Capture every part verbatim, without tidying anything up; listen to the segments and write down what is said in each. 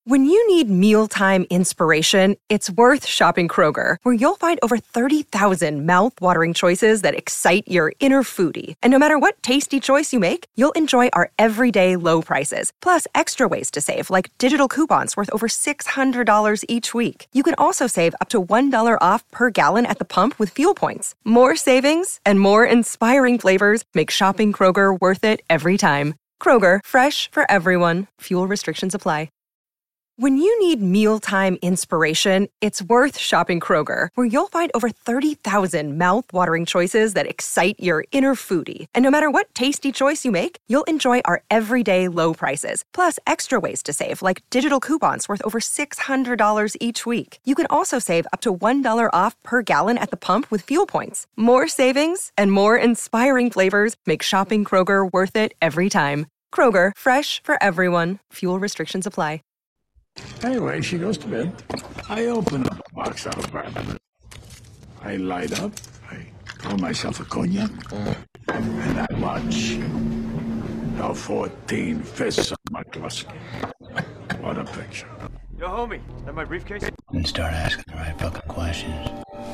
When you need mealtime inspiration, it's worth shopping Kroger, where you'll find over thirty thousand mouth-watering choices that excite your inner foodie. And no matter what tasty choice you make, you'll enjoy our everyday low prices, plus extra ways to save, like digital coupons worth over six hundred dollars each week. You can also save up to one dollar off per gallon at the pump with fuel points. More savings and more inspiring flavors make shopping Kroger worth it every time. Kroger, fresh for everyone. Fuel restrictions apply. When you need mealtime inspiration, it's worth shopping Kroger, where you'll find over thirty thousand mouth-watering choices that excite your inner foodie. And no matter what tasty choice you make, you'll enjoy our everyday low prices, plus extra ways to save, like digital coupons worth over six hundred dollars each week. You can also save up to one dollar off per gallon at the pump with fuel points. More savings and more inspiring flavors make shopping Kroger worth it every time. Kroger, fresh for everyone. Fuel restrictions apply. Anyway, she goes to bed. I open up a box out of bourbon. I light up. I pour myself a cognac. And I watch the fourteen Fists of McCluskey. What a picture. Yo, homie, that my briefcase? And start asking the right fucking questions.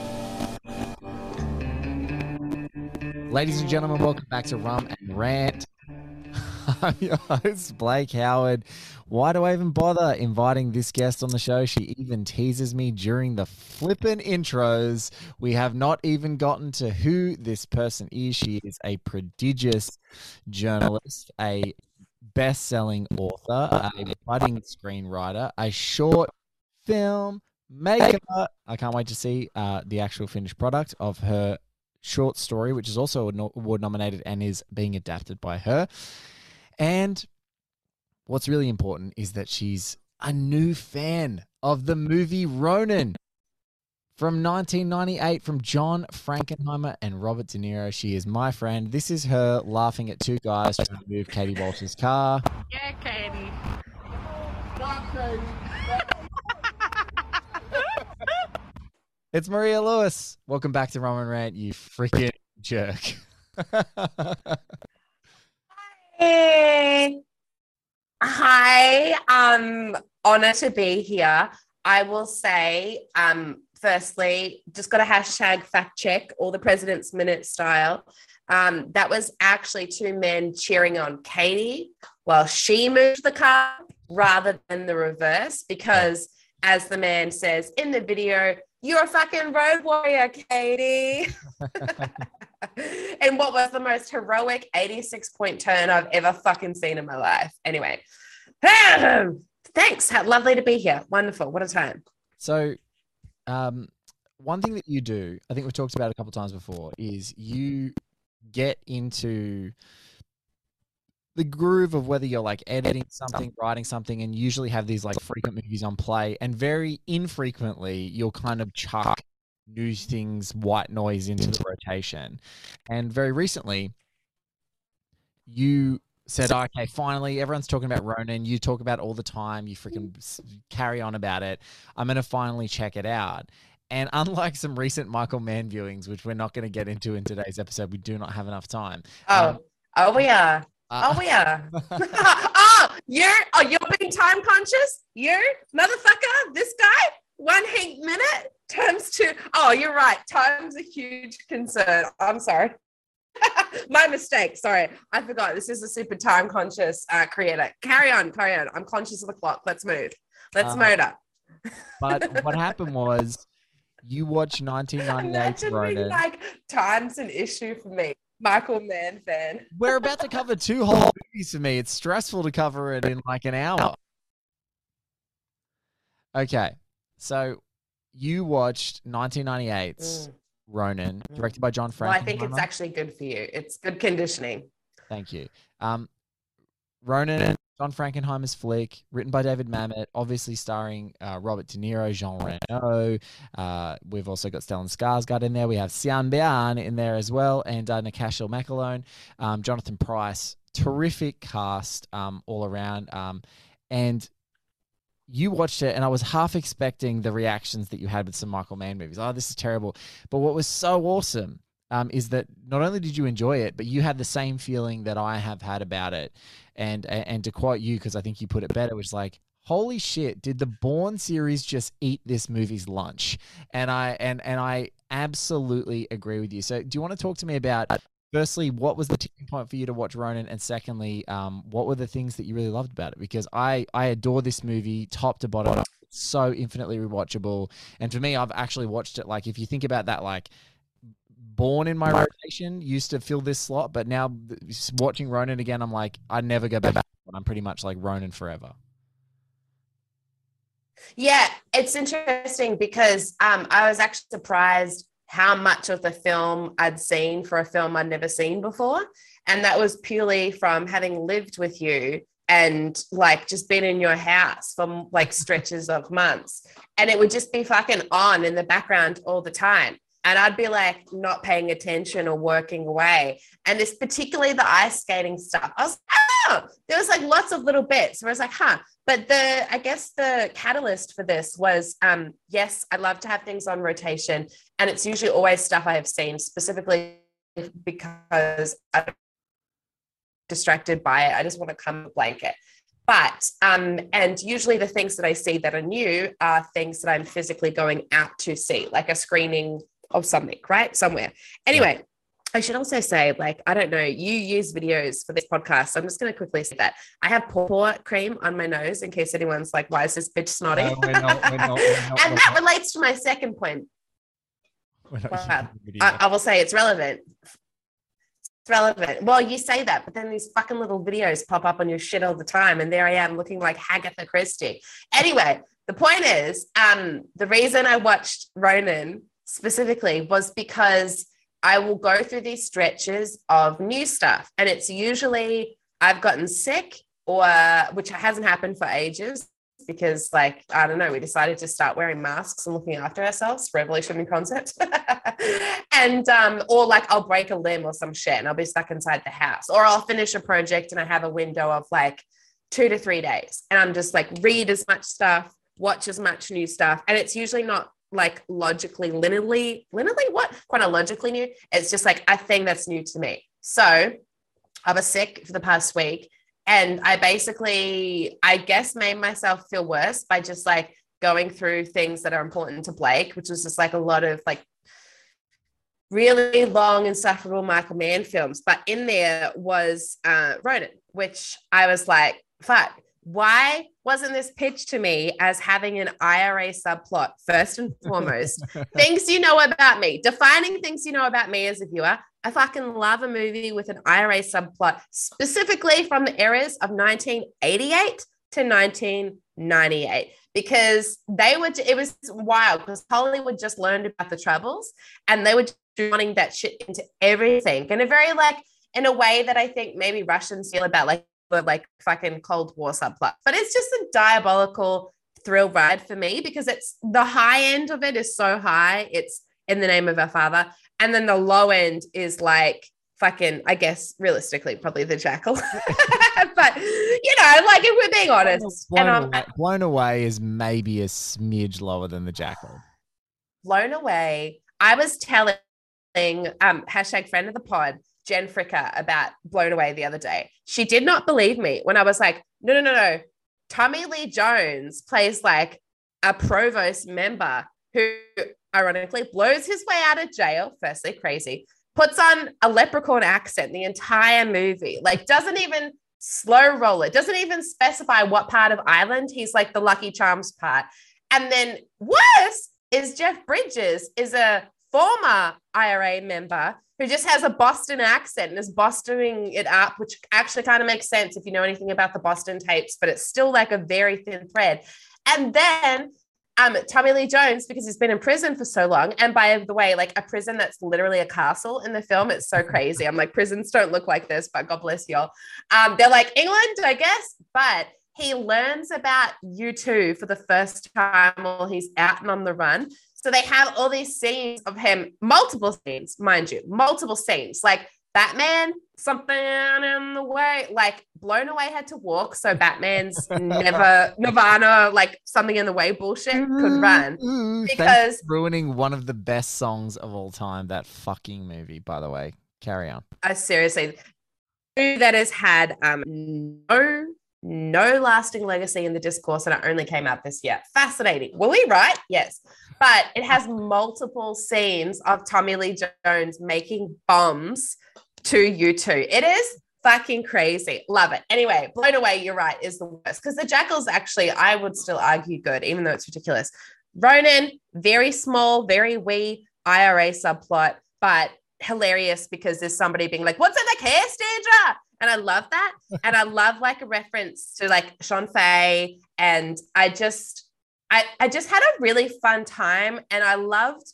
Ladies and gentlemen, welcome back to Rum and Rant. I'm your host, Blake Howard. Why do I even bother inviting this guest on the show? She even teases me during the flippin' intros. We have not even gotten to who this person is. She is a prodigious journalist, a best-selling author, a budding screenwriter, a short film maker. I can't wait to see uh, the actual finished product of her short story, which is also award nominated and is being adapted by her. And what's really important is that she's a new fan of the movie Ronin from nineteen ninety-eight from John Frankenheimer and Robert De Niro. She is my friend. This is her laughing at two guys trying to move Katie Walsh's car. Yeah, Katie. Stop, Katie. It's Maria Lewis. Welcome back to Rum and Rant, you freaking jerk. Hey. Hi. Um, honored to be here. I will say, um, firstly, just got a hashtag fact check, all the President's Minute style. Um, that was actually two men cheering on Katie while she moved the car rather than the reverse, because as the man says in the video, you're a fucking road warrior, Katie. And what was the most heroic eighty-six point turn I've ever fucking seen in my life. Anyway, thanks. Lovely to be here. Wonderful. What a time. So um, one thing that you do, I think we've talked about it a couple of times before, is you get into the groove of whether you're like editing something, writing something, and usually have these like frequent movies on play, and very infrequently you'll kind of chuck news things, white noise into the rotation. And very recently you said, oh, okay, finally everyone's talking about Ronin. You talk about it all the time. You freaking carry on about it. I'm going to finally check it out. And unlike some recent Michael Mann viewings, which we're not going to get into in today's episode, we do not have enough time. Oh, um, oh, we are. Uh, oh, we are. oh, you're, oh, you're being time conscious? You, motherfucker, this guy, one heat minute times two. Oh, you're right. Time's a huge concern. I'm sorry. My mistake. Sorry. I forgot. This is a super time conscious uh, creator. Carry on, carry on. I'm conscious of the clock. Let's move. Let's uh, murder. But what happened was you watched nineteen ninety-eight's Imagine Ronin. being like, time's an issue for me. Michael Mann fan. We're about to cover two whole movies for me. It's stressful to cover it in like an hour. Okay. So you watched nineteen ninety-eight's mm. Ronin, directed by John Frankenheimer. Well, I think it's actually good for you. It's good conditioning. Thank you. Um, Ronin, John Frankenheimer's flick, written by David Mamet, obviously starring uh, Robert De Niro, Jean Reno. Uh, we've also got Stellan Skarsgård in there. We have Xian Bian in there as well, and uh, Natasha McElhone, um, Jonathan Pryce. Terrific cast um, all around. Um, and you watched it, and I was half expecting the reactions that you had with some Michael Mann movies. Oh, this is terrible. But what was so awesome um, is that not only did you enjoy it, but you had the same feeling that I have had about it. And and to quote you, because I think you put it better, was like, holy shit, did the Bourne series just eat this movie's lunch? And I and and I absolutely agree with you. So do you want to talk to me about, firstly, what was the tipping point for you to watch Ronin? And secondly, um, what were the things that you really loved about it? Because I, I adore this movie top to bottom. It's so infinitely rewatchable. And for me, I've actually watched it, like, if you think about that, like, Bourne in my rotation used to fill this slot, but now watching Ronin again, I'm like, I never go back. I'm pretty much like Ronin forever. Yeah, it's interesting because um, I was actually surprised how much of the film I'd seen for a film I'd never seen before. And that was purely from having lived with you and like just been in your house for like stretches of months. And it would just be fucking on in the background all the time. And I'd be like not paying attention or working away. And this particularly the ice skating stuff, I was like, oh, there was like lots of little bits where I was like, huh. But the, I guess the catalyst for this was, um, yes, I love to have things on rotation. And it's usually always stuff I have seen, specifically because I'm distracted by it. I just want to come blanket. But, um, and usually the things that I see that are new are things that I'm physically going out to see, like a screening of something, right? Somewhere. Anyway, yeah. I should also say, like, I don't know, you use videos for this podcast. So I'm just going to quickly say that I have paw cream on my nose in case anyone's like, why is this bitch snotty? No, we're not, we're not, we're not, and we're that not. relates to my second point. Wow. I, I will say it's relevant. It's relevant. Well, you say that, but then these fucking little videos pop up on your shit all the time. And there I am looking like Agatha Christie. Anyway, the point is, um, the reason I watched Ronin specifically was because I will go through these stretches of new stuff. And it's usually I've gotten sick or which hasn't happened for ages because like, I don't know, we decided to start wearing masks and looking after ourselves, revolution in concept. and, um, or like I'll break a limb or some shit and I'll be stuck inside the house, or I'll finish a project and I have a window of like two to three days. And I'm just like, read as much stuff, watch as much new stuff. And it's usually not like logically, linearly, linearly, what? Chronologically new. It's just like a thing that's new to me. So I was sick for the past week and I basically, I guess, made myself feel worse by just like going through things that are important to Blake, which was just like a lot of like really long, insufferable Michael Mann films. But in there was uh, Ronin, which I was like, fuck. Why wasn't this pitched to me as having an I R A subplot first and foremost? Things you know about me, defining things you know about me as a viewer. I fucking love a movie with an I R A subplot, specifically from the eras of nineteen eighty-eight to nineteen ninety-eight, because they were, it was wild because Hollywood just learned about the Troubles and they were running that shit into everything in a very like, in a way that I think maybe Russians feel about like, like fucking Cold War subplot, but it's just a diabolical thrill ride for me because it's the high end of it is so high. It's In the Name of Our Father. And then the low end is like fucking, I guess, realistically, probably The Jackal. But, you know, like if we're being honest. Blown, and away, Blown Away is maybe a smidge lower than The Jackal. Blown Away. I was telling um, hashtag friend of the pod, Jen Fricker, about Blown Away the other day. She did not believe me when I was like, no, no, no, no. Tommy Lee Jones plays like a provost member who ironically blows his way out of jail, firstly crazy, puts on a leprechaun accent the entire movie, like doesn't even slow roll it, doesn't even specify what part of Ireland. He's like the Lucky Charms part. And then worse is Jeff Bridges is a former I R A member who just has a Boston accent and is Bostoning it up, which actually kind of makes sense if you know anything about the Boston tapes, but it's still like a very thin thread. And then um, Tommy Lee Jones, because he's been in prison for so long, and by the way, like a prison that's literally a castle in the film, it's so crazy. I'm like, prisons don't look like this, but God bless y'all. Um, they're like England, I guess, but he learns about U two for the first time while he's out and on the run. So they have all these scenes of him, multiple scenes, mind you, multiple scenes, like Batman, something in the way, like Blown Away had to walk. So Batman's never Nirvana, like something in the way bullshit could run. Because ruining one of the best songs of all time, that fucking movie, by the way. Carry on. I seriously, that has had um, no no lasting legacy in the discourse, and it only came out this year. Fascinating. Were we right? Yes. But it has multiple scenes of Tommy Lee Jones making bombs to U two. It is fucking crazy. Love it. Anyway, Blown Away, you're right, is the worst. Because The Jackal's actually, I would still argue good, even though it's ridiculous. Ronin, very small, very wee I R A subplot, but hilarious because there's somebody being like, what's in the case, Deirdre? And I love that. And I love like a reference to like Sean Fay. And I just, I, I just had a really fun time. And I loved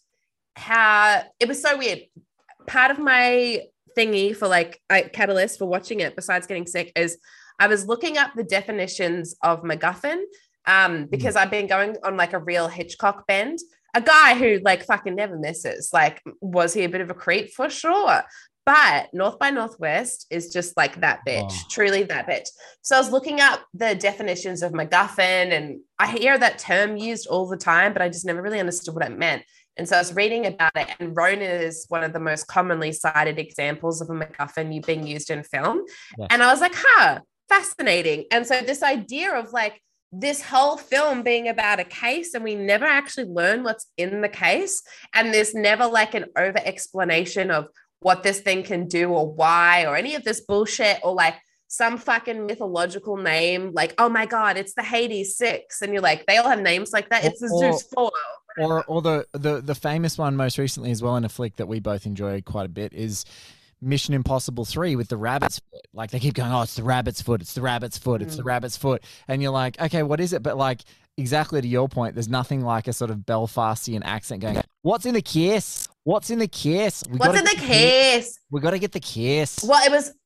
how it was so weird. Part of my thingy for like I, catalyst for watching it, besides getting sick, is I was looking up the definitions of MacGuffin um, because mm. I've been going on like a real Hitchcock bend. A guy who like fucking never misses. Like, was he a bit of a creep? For sure. But North by Northwest is just like that bitch, oh. truly that bitch. So I was looking up the definitions of MacGuffin, and I hear that term used all the time, but I just never really understood what it meant. And so I was reading about it, and Ronin is one of the most commonly cited examples of a MacGuffin being used in film. Yes. And I was like, huh, fascinating. And so this idea of like this whole film being about a case, and we never actually learn what's in the case. And there's never like an over explanation of what this thing can do or why or any of this bullshit, or like some fucking mythological name. Like, oh my God, it's the Hades Six. And you're like, they all have names like that. It's the or, Zeus Four. Or, or the, the, the famous one most recently as well in a flick that we both enjoyed quite a bit is Mission Impossible three with the rabbit's foot. Like they keep going, oh, it's the rabbit's foot, it's the rabbit's foot, it's mm. the rabbit's foot. And you're like, okay, what is it? But like, exactly to your point, there's nothing like a sort of Belfastian accent going, what's in the case? What's in the case? We What's in the, the case? case? We got to get the case. Well, it was,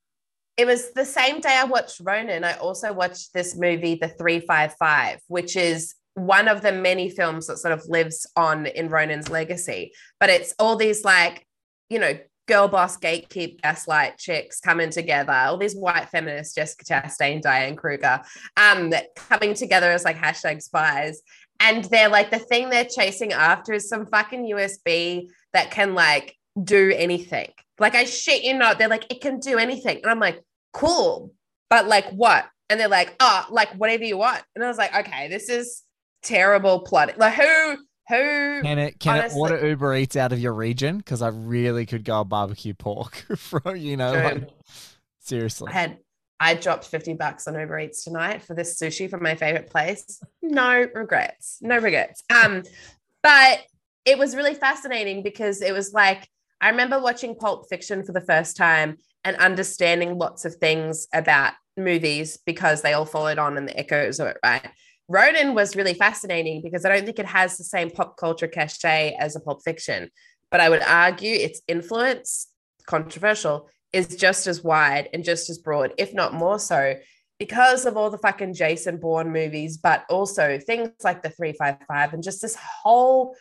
it was the same day I watched Ronin. I also watched this movie, The three five five, which is one of the many films that sort of lives on in Ronin's legacy. But it's all these like, you know, girl boss, gatekeep, gaslight chicks coming together, all these white feminists, Jessica Chastain, Diane Kruger, um, coming together as like hashtag spies. And they're like, the thing they're chasing after is some fucking U S B that can like do anything. Like I shit you not, they're like, it can do anything. And I'm like, cool, but like what? And they're like, oh, like whatever you want. And I was like, okay, this is terrible plot. Like who, who can it can honestly, it order Uber Eats out of your region? Because I really could go barbecue pork from, you know, like, seriously. I had I dropped fifty bucks on Uber Eats tonight for this sushi from my favorite place. No regrets, no regrets. Um, but it was really fascinating because it was like, I remember watching Pulp Fiction for the first time and understanding lots of things about movies because they all followed on in the echoes of it, right? Ronin was really fascinating because I don't think it has the same pop culture cachet as a Pulp Fiction, but I would argue its influence, controversial, is just as wide and just as broad, if not more so, because of all the fucking Jason Bourne movies, but also things like the three five five and just this whole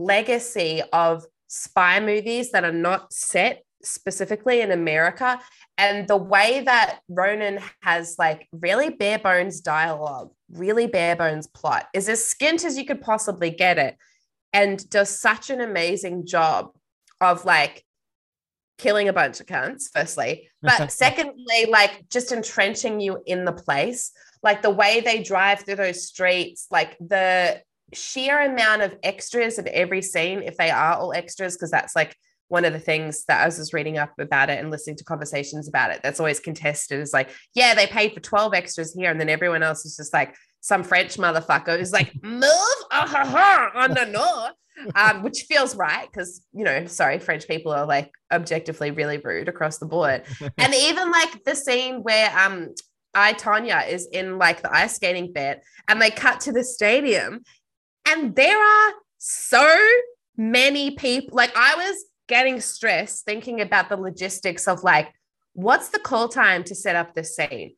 legacy of spy movies that are not set specifically in America. And the way that Ronin has like really bare bones dialogue, really bare bones plot, is as skint as you could possibly get it, and does such an amazing job of like killing a bunch of cunts, firstly, but secondly, like just entrenching you in the place, like the way they drive through those streets, like the sheer amount of extras in every scene, if they are all extras, because that's like one of the things that I was just reading up about it and listening to conversations about it. That's always contested is like, yeah, they paid for twelve extras here. And then everyone else is just like some French motherfucker who's like, move, ah, ha, ha, oh, no, no. Um, which feels right. Cause you know, sorry, French people are like objectively really rude across the board. And even like the scene where um, I, Tonya is in like the ice skating bit and they cut to the stadium and there are so many people. Like I was getting stressed thinking about the logistics of like, what's the call time to set up this scene?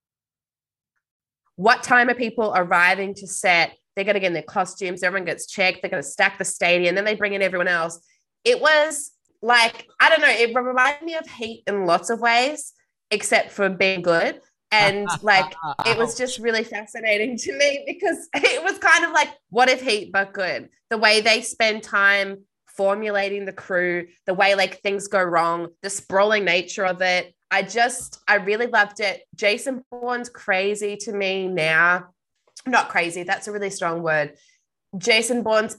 What time are people arriving to set? They're going to get in their costumes. Everyone gets checked. They're going to stack the stadium. Then they bring in everyone else. It was like, I don't know. It reminded me of Heat in lots of ways, except for being good. And like, it was just really fascinating to me because it was kind of like, what if Heat, but good? The way they spend time formulating the crew, the way like things go wrong, the sprawling nature of it. I just, I really loved it. Jason Bourne's crazy to me now. Not crazy, that's a really strong word. Jason Bourne's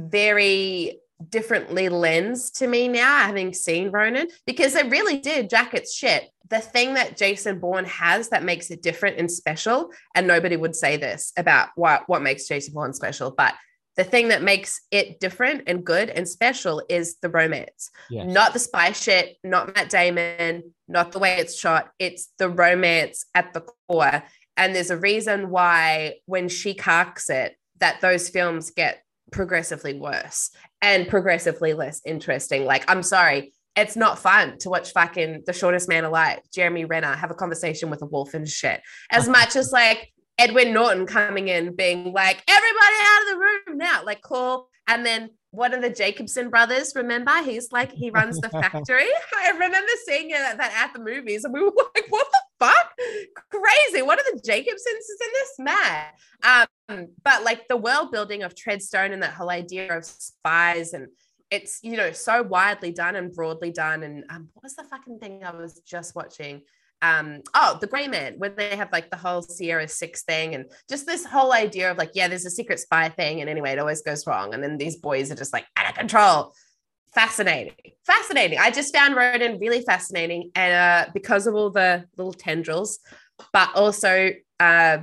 very differently lensed to me now, having seen Ronin, because it really did jack its shit. The thing that Jason Bourne has that makes it different and special, and nobody would say this about what, what makes Jason Bourne special, but the thing that makes it different and good and special is the romance. Yes. Not the spy shit, not Matt Damon, not the way it's shot. It's the romance at the core. And there's a reason why when she carks it, that those films get progressively worse and progressively less interesting. Like, I'm sorry, it's not fun to watch fucking The Shortest Man Alive, Jeremy Renner, have a conversation with a wolf and shit. As much as like Edward Norton coming in being like, everybody out of the room now, like cool. And then one of the Jacobson brothers, remember? He's like, he runs the factory. I remember seeing it, that at the movies and we were like, what the fuck? Crazy. What are the Jacobsons is in this? Mad. Um, but like the world building of Treadstone and that whole idea of spies, and it's, you know, so widely done and broadly done. And um, what was the fucking thing I was just watching? Um, oh, The Grey Man, where they have like the whole Sierra Six thing and just this whole idea of like, yeah, there's a secret spy thing. And anyway, it always goes wrong. And then these boys are just like out of control. Fascinating. Fascinating. I just found Ronin really fascinating. And uh, because of all the little tendrils, but also uh,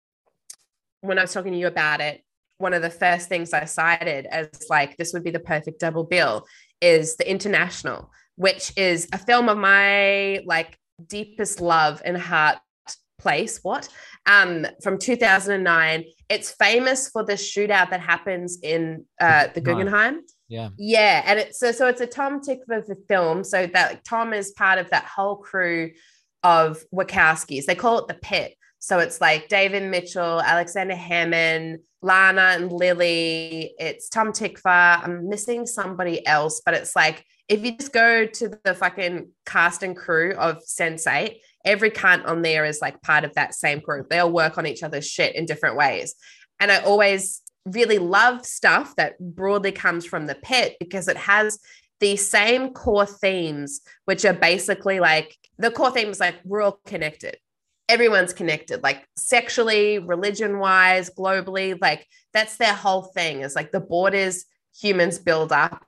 when I was talking to you about it, one of the first things I cited as like, this would be the perfect double bill is The International, which is a film of my like, deepest love and heart place what um from two thousand nine. It's famous for the shootout that happens in uh the Guggenheim. Yeah yeah and it's so so it's a Tom Tykwer film, so that like, Tom is part of that whole crew of Wachowskis. They call it the Pit. So it's like David Mitchell, Alexander Hammond, Lana and Lily. It's Tom Tykwer. I'm missing somebody else, but it's like if you just go to the fucking cast and crew of Sense eight, every cunt on there is like part of that same group. They all work on each other's shit in different ways. And I always really love stuff that broadly comes from the Pit because it has the same core themes, which are basically like the core themes, like we're all connected. Everyone's connected, like sexually, religion wise, globally, like that's their whole thing is like the borders humans build up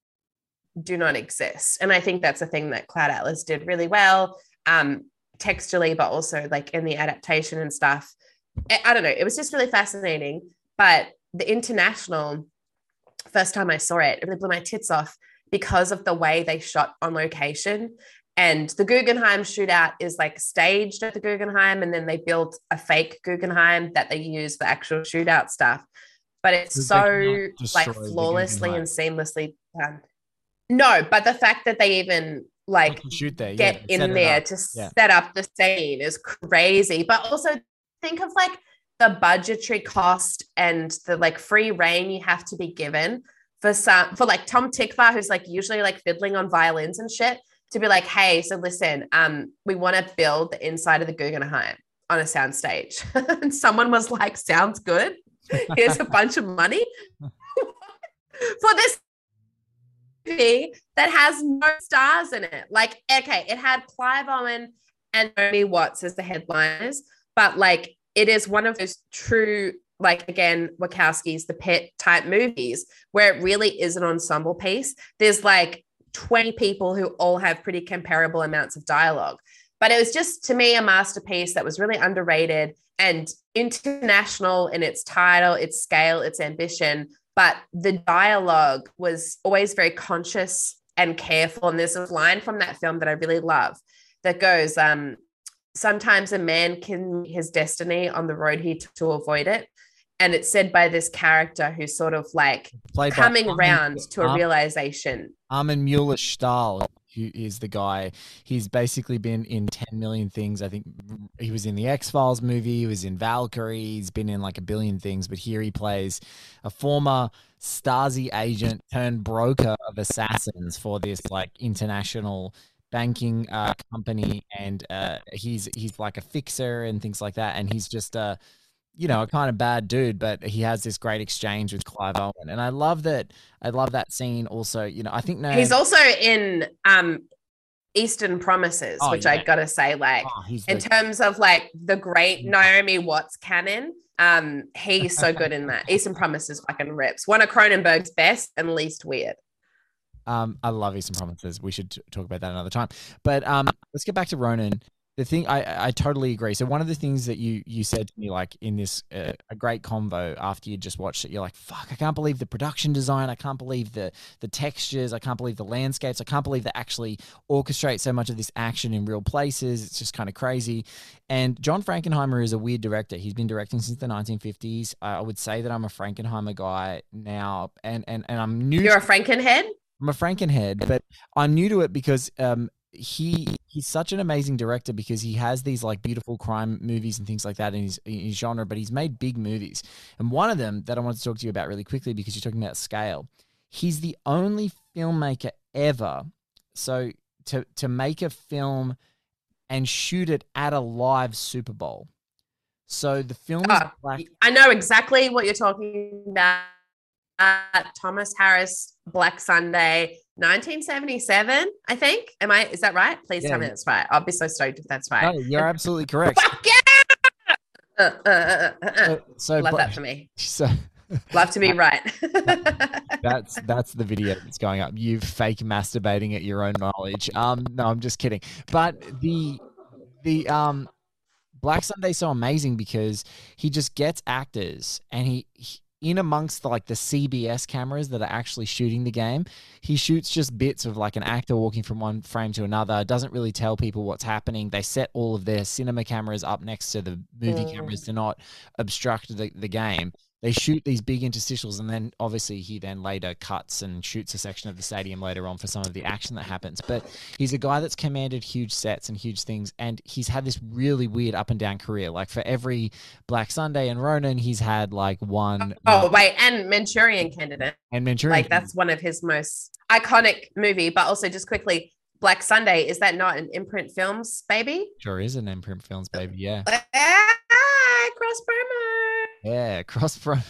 do not exist. And I think that's a thing that Cloud Atlas did really well, um, textually, but also like in the adaptation and stuff. I, I don't know. It was just really fascinating. But The International, first time I saw it, it really blew my tits off because of the way they shot on location. And the Guggenheim shootout is like staged at the Guggenheim, and then they built a fake Guggenheim that they use for actual shootout stuff. But it's so like flawlessly and seamlessly done. No, but the fact that they even like shoot there, get yeah, in there to yeah. set up the scene is crazy. But also think of like the budgetary cost and the like free reign you have to be given for some for like Tom Tykwer, who's like usually like fiddling on violins and shit, to be like, hey, so listen, um, we want to build the inside of the Guggenheim on a soundstage. And someone was like, sounds good. Here's a bunch of money for this movie that has no stars in it. Like, okay, it had Clive Owen and Naomi Watts as the headliners, but like it is one of those true, like again, Wachowski's The Pit type movies where it really is an ensemble piece. There's like twenty people who all have pretty comparable amounts of dialogue. But it was just, to me, a masterpiece that was really underrated and international in its title, its scale, its ambition. But the dialogue was always very conscious and careful. And there's a line from that film that I really love that goes, um, sometimes a man can meet his destiny on the road he took to avoid it. And it's said by this character who's sort of like Played coming around to a realization. Armin Mueller-Stahl, who is the guy. He's basically been in ten million things. I think he was in the X-Files movie. He was in Valkyrie. He's been in like a billion things. But here he plays a former Stasi agent turned broker of assassins for this like international banking uh, company. And uh, he's he's like a fixer and things like that. And he's just a... Uh, you know, a kind of bad dude, but he has this great exchange with Clive Owen. And I love that. I love that scene also. You know, I think now he's also in, um, Eastern Promises, Oh, which yeah. I gotta say, like Oh, he's in the- terms of like the great Naomi Watts canon, um, he's so good in that. Eastern Promises fucking rips. One of Cronenberg's best and least weird. Um, I love Eastern Promises. We should t- talk about that another time. But um, let's get back to Ronin. The thing I, I totally agree. So one of the things that you you said to me, like in this uh, a great convo after you just watched it, you're like, "Fuck! I can't believe the production design. I can't believe the the textures. I can't believe the landscapes. I can't believe they actually orchestrate so much of this action in real places. It's just kind of crazy." And John Frankenheimer is a weird director. He's been directing since the nineteen fifties. I would say that I'm a Frankenheimer guy now, and and and I'm new. You're a Frankenhead? I'm a Frankenhead, but I'm new to it because um, he he's such an amazing director because he has these like beautiful crime movies and things like that in his, in his genre, but he's made big movies. And one of them that I wanted to talk to you about really quickly because you're talking about scale, he's the only filmmaker ever so to to make a film and shoot it at a live Super Bowl. So the film is Oh, black. I know exactly what you're talking about. Uh, Thomas Harris, Black Sunday, nineteen seventy-seven, I think. Am I? Is that right? Please Yeah. tell me that's right. I'll be so stoked if that's right. No, you're absolutely correct. Fuck yeah! Uh, uh, uh, uh, uh. So, so Love Bla- that for me. So Love to be right. that's that's the video that's going up. You fake masturbating at your own knowledge. Um, no, I'm just kidding. But the the um Black Sunday's so amazing because he just gets actors and he, he in amongst the, like the C B S cameras that are actually shooting the game, he shoots just bits of like an actor walking from one frame to another. Doesn't really tell people what's happening. They set all of their cinema cameras up next to the movie Mm. cameras to not obstruct the, the game. They shoot these big interstitials, and then obviously he then later cuts and shoots a section of the stadium later on for some of the action that happens. But he's a guy that's commanded huge sets and huge things, and he's had this really weird up and down career. Like for every Black Sunday and Ronin, he's had like one. Oh, wait. And Manchurian Candidate. and Manchurian. Like, that's one of his most iconic movie. But also, just quickly, Black Sunday, is that not an Imprint Films, baby? Sure is an Imprint Films, baby. Yeah. Ah, cross promo. Yeah, cross from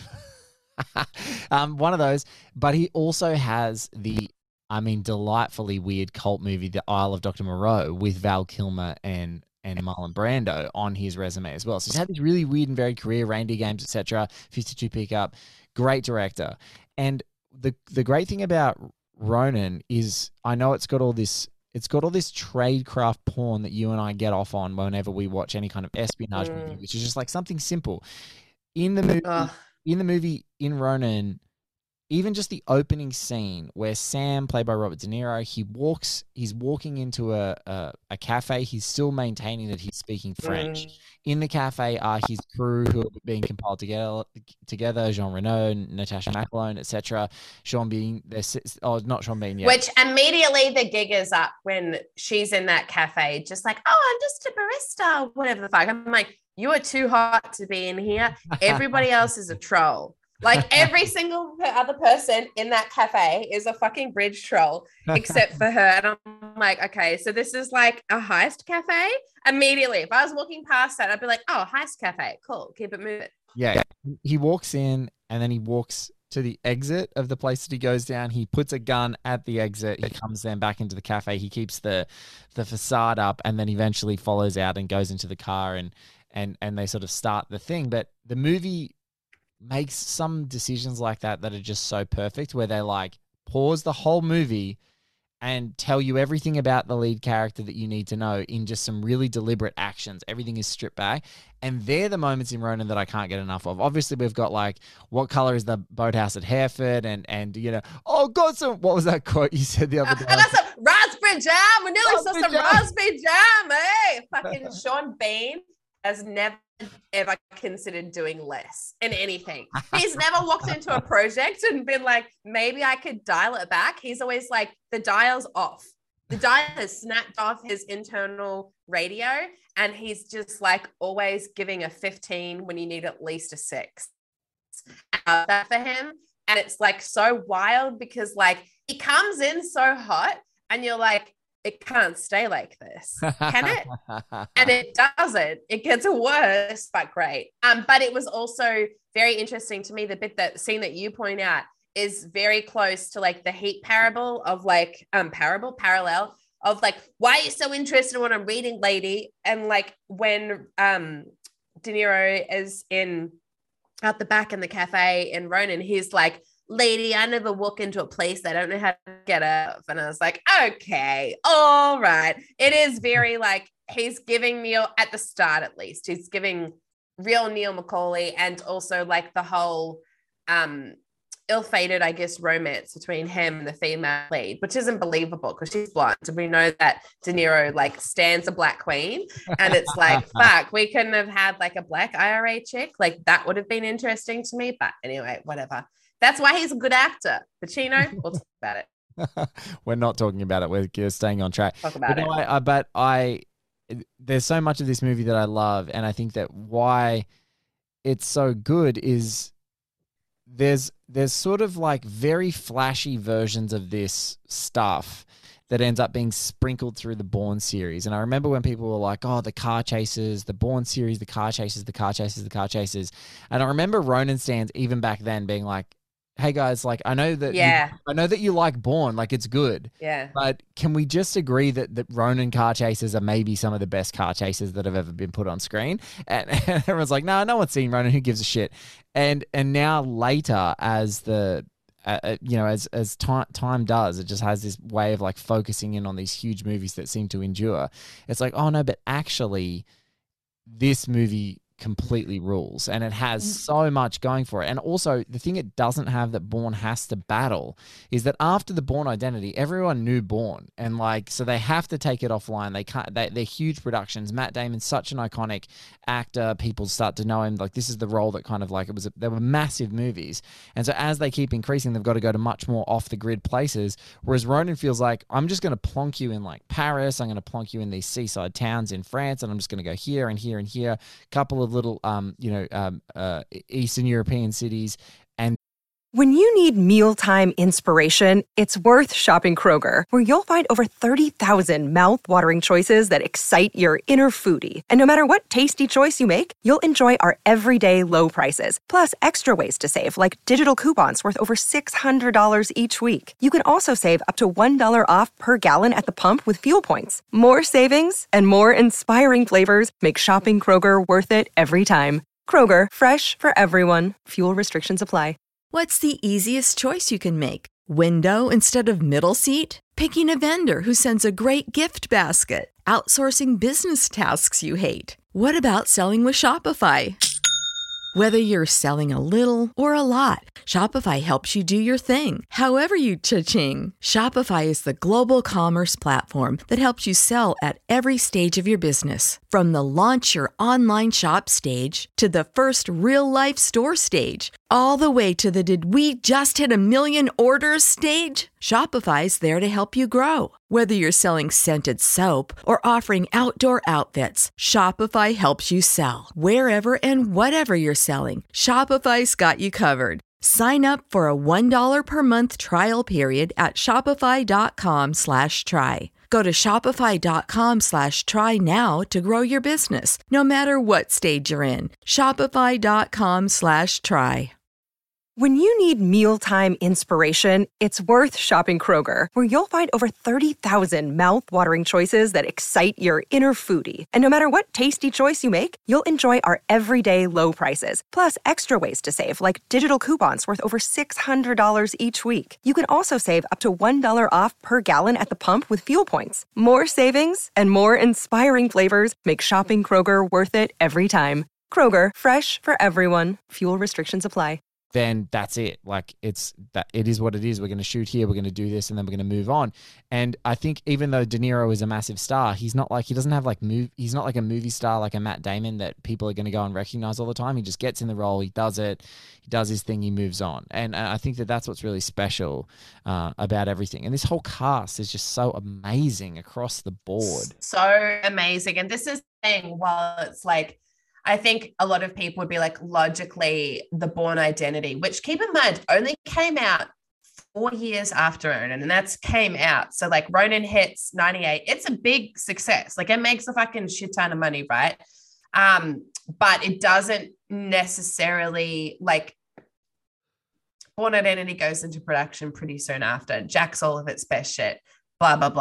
um, one of those. But he also has the, I mean, delightfully weird cult movie, The Isle of Doctor Moreau, with Val Kilmer and and Marlon Brando on his resume as well. So he's had this really weird and varied career, Reindeer Games, et cetera. fifty-two Pickup, great director. And the the great thing about Ronin is, I know it's got all this. It's got all this tradecraft porn that you and I get off on whenever we watch any kind of espionage Mm. movie, which is just like something simple. In the movie, Ugh. in the movie in Ronin, even just the opening scene where Sam, played by Robert De Niro, he walks, he's walking into a a, a cafe. He's still maintaining that he's speaking French. Mm. In the cafe are his crew who are being compiled together, together Jean Reno, Natasha McElhone, et cetera. Sean Bean, they're, s- oh, not Sean Bean yet. Which immediately the gig is up when she's in that cafe, just like, oh, I'm just a barista, whatever the fuck. I'm like, you are too hot to be in here. Everybody else is a troll. Like every single other person in that cafe is a fucking bridge troll, except for her. And I'm like, okay, so this is like a heist cafe. Immediately, if I was walking past that, I'd be like, oh, heist cafe, cool, keep it moving. Yeah, he walks in and then he walks to the exit of the place that he goes down. He puts a gun at the exit. He comes then back into the cafe. He keeps the the facade up and then eventually follows out and goes into the car and and and they sort of start the thing. But the movie makes some decisions like that that are just so perfect, where they like pause the whole movie and tell you everything about the lead character that you need to know in just some really deliberate actions. Everything is stripped back. And they're the moments in Ronin that I can't get enough of. Obviously, we've got like, what color is the boathouse at Hereford? And, and you know, oh, got some, what was that quote you said the other day? I got some raspberry jam. We nearly saw Raspberry some jam. raspberry jam. Hey, fucking Sean Bean has never ever considered doing less in anything. He's never walked into a project and been like, maybe I could dial it back. He's always like, the dial's off. The dial has snapped off his internal radio, and he's just like always giving a fifteen when you need at least a six. Uh, that for him. And it's like so wild because like he comes in so hot and you're like, it can't stay like this, can it? And it doesn't. It gets worse, but great. Um, but it was also very interesting to me. The bit that scene that you point out is very close to like the Heat parable of like um parable parallel of like, why are you so interested in what I'm reading, lady? And like when um, De Niro is in at the back in the cafe in Ronin, he's like, lady, I never walk into a place I don't know how to get up. And I was like, okay, all right. It is very like, he's giving Neil, at the start at least, he's giving real Neil McCauley, and also like the whole um, ill-fated, I guess, romance between him and the female lead, which isn't believable because she's blonde. And we know that De Niro like stands a black queen. And it's like, fuck, we couldn't have had like a black I R A chick. Like that would have been interesting to me. But anyway, whatever. That's why he's a good actor. Pacino, we'll talk about it. We're not talking about it. We're staying on track. Talk about but it. No, I, I, but I, there's so much of this movie that I love. And I think that why it's so good is there's, there's sort of like very flashy versions of this stuff that ends up being sprinkled through the Bourne series. And I remember when people were like, oh, the car chases, the Bourne series, the car chases, the car chases, the car chases. And I remember Ronan stands even back then being like, hey guys, like I know that yeah. you, I know that you like Bourne, like it's good. Yeah. But can we just agree that that Ronin car chases are maybe some of the best car chases that have ever been put on screen? And, and everyone's like, no, no one's seen Ronin. Who gives a shit? And and now later, as the uh, you know, as as time time does, it just has this way of like focusing in on these huge movies that seem to endure. It's like, oh no, but actually, this movie completely rules, and it has so much going for it. And also the thing it doesn't have that Bourne has to battle is that after the Bourne Identity, everyone knew Bourne, and like so they have to take it offline. They can't. They, they're huge productions. Matt Damon's such an iconic actor. People start to know him. Like this is the role that kind of like it was. A, they were massive movies, and so as they keep increasing, they've got to go to much more off the grid places. Whereas Ronin feels like I'm just going to plonk you in like Paris. I'm going to plonk you in these seaside towns in France, and I'm just going to go here and here and here. Couple of little, um, you know, um, uh, Eastern European cities. And when you need mealtime inspiration, it's worth shopping Kroger, where you'll find over thirty thousand mouth-watering choices that excite your inner foodie. And no matter what tasty choice you make, you'll enjoy our everyday low prices, plus extra ways to save, like digital coupons worth over six hundred dollars each week. You can also save up to one dollar off per gallon at the pump with fuel points. More savings and more inspiring flavors make shopping Kroger worth it every time. Kroger, fresh for everyone. Fuel restrictions apply. What's the easiest choice you can make? Window instead of middle seat? Picking a vendor who sends a great gift basket? Outsourcing business tasks you hate? What about selling with Shopify? Whether you're selling a little or a lot, Shopify helps you do your thing, however you cha-ching. Shopify is the global commerce platform that helps you sell at every stage of your business. From the launch your online shop stage to the first real-life store stage, all the way to the did we just hit a million orders stage. Shopify's there to help you grow. Whether you're selling scented soap or offering outdoor outfits, Shopify helps you sell. Wherever and whatever you're selling, Shopify's got you covered. Sign up for a one dollar per month trial period at shopify.com slash try. Go to shopify.com slash try now to grow your business, no matter what stage you're in. Shopify.com slash try. When you need mealtime inspiration, it's worth shopping Kroger, where you'll find over thirty thousand mouth-watering choices that excite your inner foodie. And no matter what tasty choice you make, you'll enjoy our everyday low prices, plus extra ways to save, like digital coupons worth over six hundred dollars each week. You can also save up to one dollar off per gallon at the pump with fuel points. More savings and more inspiring flavors make shopping Kroger worth it every time. Kroger, fresh for everyone. Fuel restrictions apply. Then that's it. Like it's that it is what it is. We're going to shoot here. We're going to do this, and then we're going to move on. And I think even though De Niro is a massive star, he's not like he doesn't have like move. He's not like a movie star like a Matt Damon that people are going to go and recognize all the time. He just gets in the role. He does it. He does his thing. He moves on. And, and I think that that's what's really special uh, about everything. And this whole cast is just so amazing across the board. So amazing. And this is the thing. While it's like, I think a lot of people would be like, logically, the Bourne Identity, which keep in mind only came out four years after Ronin, and that's came out. So like Ronin hits ninety-eight. It's a big success. Like it makes a fucking shit ton of money, right? Um, but it doesn't necessarily like Bourne Identity goes into production pretty soon after. Jack's all of its best shit, blah, blah, blah.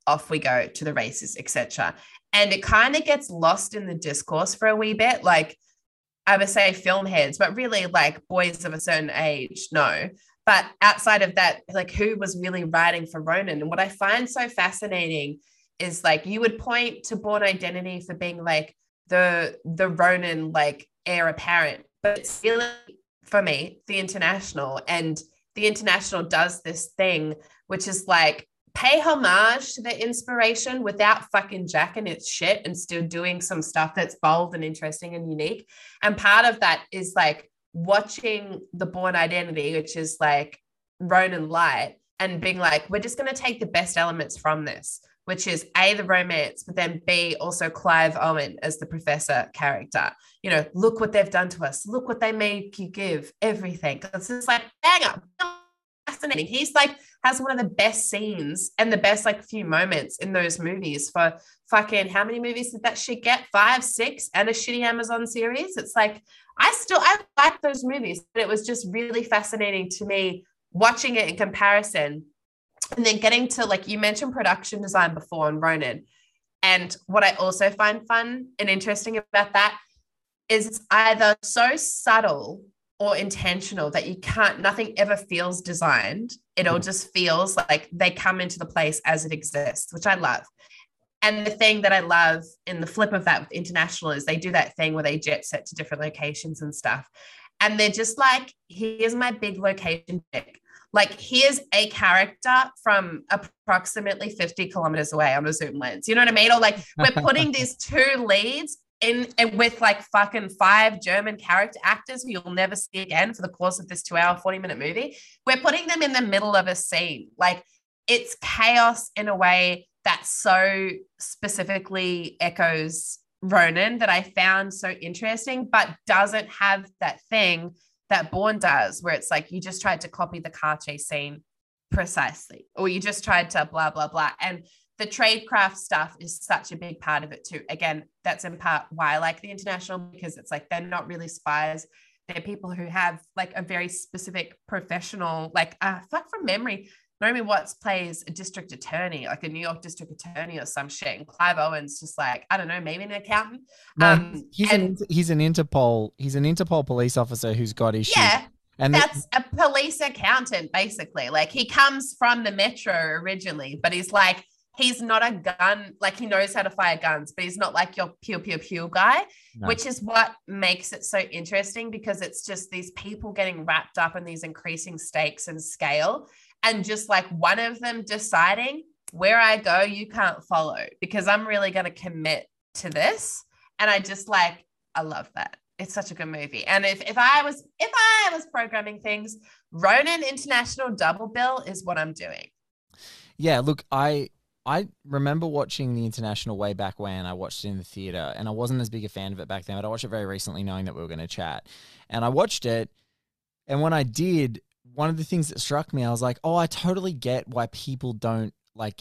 off we go to the races, et cetera. And it kind of gets lost in the discourse for a wee bit. Like, I would say film heads, but really like boys of a certain age, no. But outside of that, like who was really writing for Ronan? And what I find so fascinating is like you would point to Bourne Identity for being like the the Ronan like heir apparent, but it's really for me the International, and the International does this thing which is like pay homage to the inspiration without fucking jacking its shit and still doing some stuff that's bold and interesting and unique. And part of that is like watching the Bourne Identity, which is like Ronan Light, and being like, we're just going to take the best elements from this, which is A, the romance, but then B, also Clive Owen as the professor character. You know, look what they've done to us. Look what they make you give, everything. It's just like, bang up. Fascinating. He's like, has one of the best scenes and the best like few moments in those movies for fucking, how many movies did that shit get? Five, six, and a shitty Amazon series. It's like, I still, I like those movies, but it was just really fascinating to me watching it in comparison. And then getting to, like you mentioned production design before on Ronan. And what I also find fun and interesting about that is it's either so subtle or intentional that you can't, nothing ever feels designed. It all just feels like they come into the place as it exists, which I love. And the thing that I love in the flip of that with International is they do that thing where they jet set to different locations and stuff. And they're just like, here's my big location pick. Like, here's a character from approximately fifty kilometers away on a zoom lens. You know what I mean? Or like, we're putting these two leads in, in with like fucking five German character actors who you'll never see again for the course of this two hour, forty minute movie. We're putting them in the middle of a scene. Like, it's chaos in a way that so specifically echoes Ronan that I found so interesting, but doesn't have that thing that Bourne does, where it's like you just tried to copy the car chase scene precisely, or you just tried to blah, blah, blah. And the tradecraft stuff is such a big part of it too. Again, that's in part why I like the International, because it's like, they're not really spies. They're people who have like a very specific professional, like, uh, fuck from memory, Naomi Watts plays a district attorney, like a New York district attorney or some shit. And Clive Owen's just like, I don't know, maybe an accountant. No, um, he's, and, an, he's an Interpol. He's an Interpol police officer who's got issues. Yeah, and that's the, a police accountant, basically. Like, he comes from the Metro originally, but he's like, he's not a gun, like he knows how to fire guns, but he's not like your pew, pew, pew guy, no. Which is what makes it so interesting, because it's just these people getting wrapped up in these increasing stakes and scale. And just like one of them deciding, where I go, you can't follow, because I'm really going to commit to this. And I just like, I love that. It's such a good movie. And if, if I was, if I was programming things, Ronan International double bill is what I'm doing. Yeah. Look, I, I remember watching the International way back when I watched it in the theater, and I wasn't as big a fan of it back then, but I watched it very recently knowing that we were going to chat, and I watched it. And when I did, one of the things that struck me, I was like, oh, I totally get why people don't like,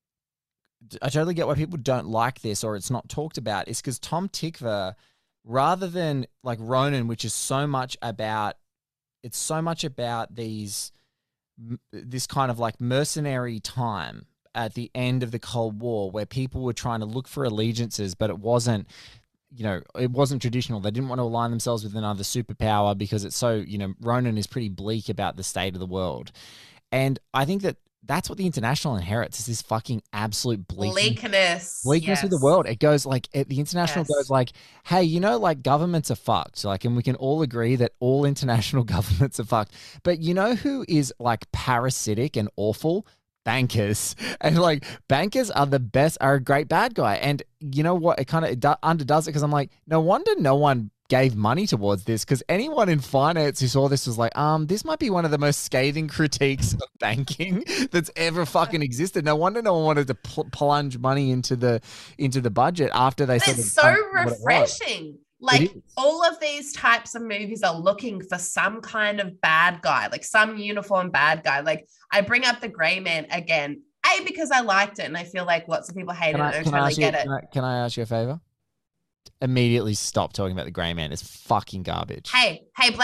I totally get why people don't like this, or it's not talked about. It's because Tom Tykwer, rather than like Ronan, which is so much about, it's so much about these, this kind of like mercenary time at the end of the Cold War, where people were trying to look for allegiances, but it wasn't, you know, it wasn't traditional. They didn't want to align themselves with another superpower because it's so, you know, Ronan is pretty bleak about the state of the world. And I think that that's what the International inherits, is this fucking absolute bleak- bleakness. Bleakness yes. of the world. It goes like, it, the International yes. goes like, hey, you know, like governments are fucked. Like, and we can all agree that all international governments are fucked. But you know who is like parasitic and awful? Bankers. And like, bankers are the best, are a great bad guy. And you know what, it kind of do, underdoes it, because I'm like, no wonder no one gave money towards this, because anyone in finance who saw this was like, um this might be one of the most scathing critiques of banking that's ever fucking existed. No wonder no one wanted to pl- plunge money into the into the budget after they sort of, it's so refreshing. Like, all of these types of movies are looking for some kind of bad guy, like some uniform bad guy. Like, I bring up The Grey Man again, A, because I liked it, and I feel like lots of people hate it and don't totally get it. Can I, can I ask you a favor? Immediately stop talking about The Grey Man. It's fucking garbage. Hey, hey, Blake,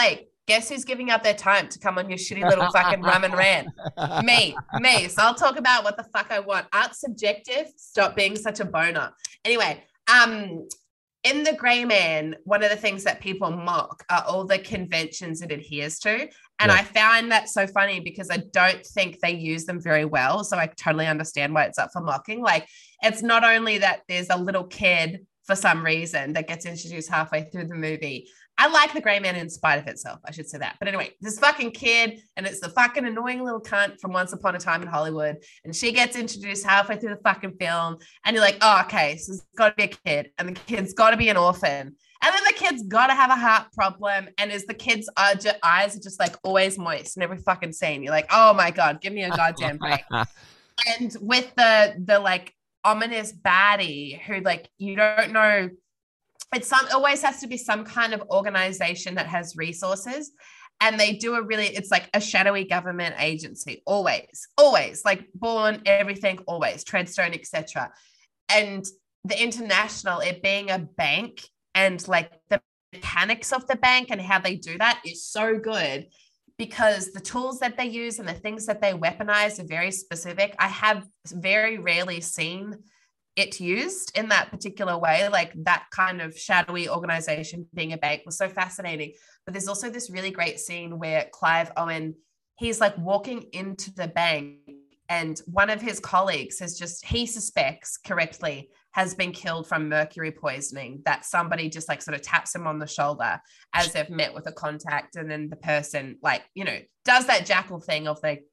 Guess who's giving up their time to come on your shitty little fucking rum and rant? Me, me. So I'll talk about what the fuck I want. Art's subjective. Stop being such a boner. Anyway, um, in The Grey Man, one of the things that people mock are all the conventions it adheres to. And yeah. I found that so funny because I don't think they use them very well. So I totally understand why it's up for mocking. Like, it's not only that there's a little kid for some reason that gets introduced halfway through the movie. I like The Grey Man in spite of itself. I should say that. But anyway, this fucking kid, and it's the fucking annoying little cunt from Once Upon a Time in Hollywood. And she gets introduced halfway through the fucking film. And you're like, oh, okay, so it's got to be a kid. And the kid's got to be an orphan. And then the kid's got to have a heart problem. And as the kid's uh, j- eyes are just like always moist in every fucking scene. You're like, oh my God, give me a goddamn break. And with the, the like ominous baddie who like, you don't know, it's some, it always has to be some kind of organization that has resources, and they do a really, it's like a shadowy government agency, always, always like Bourne, everything, always Treadstone, et cetera. And the International, it being a bank and like the mechanics of the bank and how they do that is so good because the tools that they use and the things that they weaponize are very specific. I have very rarely seen it used in that particular way, like that kind of shadowy organization being a bank was so fascinating. But there's also this really great scene where Clive Owen, he's like walking into the bank and one of his colleagues has just, he suspects correctly, has been killed from mercury poisoning, that somebody just like sort of taps him on the shoulder as they've met with a contact. And then the person like, you know, does that jackal thing of like,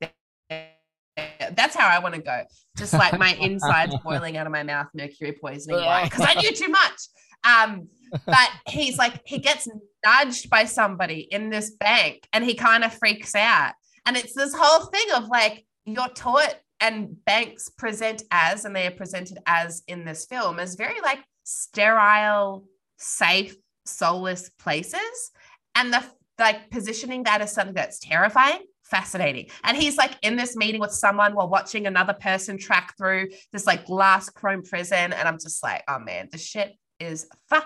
that's how I want to go. Just like my insides boiling out of my mouth, mercury poisoning, because I knew too much. Um, but he's like, he gets nudged by somebody in this bank and he kind of freaks out. And it's this whole thing of like, you're taught and banks present as, and they are presented as in this film, as very like sterile, safe, soulless places. And the like positioning that as something that's terrifying, fascinating. And he's like in this meeting with someone while watching another person track through this like glass chrome prison. And I'm just like, oh man, the shit is fire.